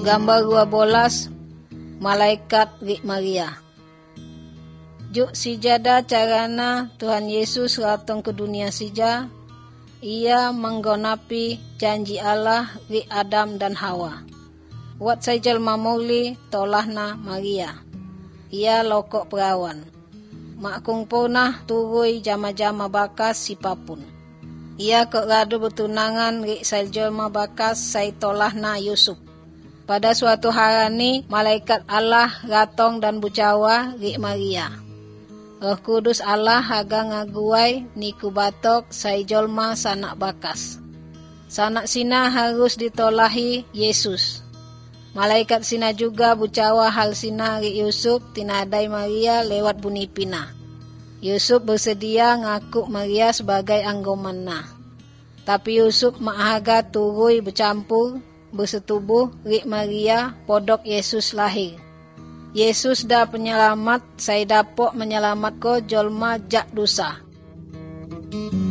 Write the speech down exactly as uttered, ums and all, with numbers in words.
Gambar dua belas, malaikat ri Maria. Juk sijada carana Tuhan Yesus ratong ke dunia sija, ia menggenapi janji Allah ri Adam dan Hawa. Wat sai jelma muli tolahna Maria. Ia lokok perawan. Makung punah turui jama-jama bakas sipapun. Ia kok radu bertunangan ri sai jelma bakas sai tolahna Yusuf. Pada suatu hari malaikat Allah ratong dan bucawa ri Maria. Roh Kudus Allah haga ngaguai niku batok sai jolma sanak bakas. Sanak sina harus ditolahi Yesus. Malaikat sina juga bucawa hal sina ri Yusuf tinadai Maria lewat bunipina. Yusuf bersedia ngaku Maria sebagai anggomanna. Tapi Yusuf maahaga turui bercampur bersetubuh ri Maria podok Yesus lahir. Yesus dah penyelamat, saya dapok menyelamat ko jolma jak dosa.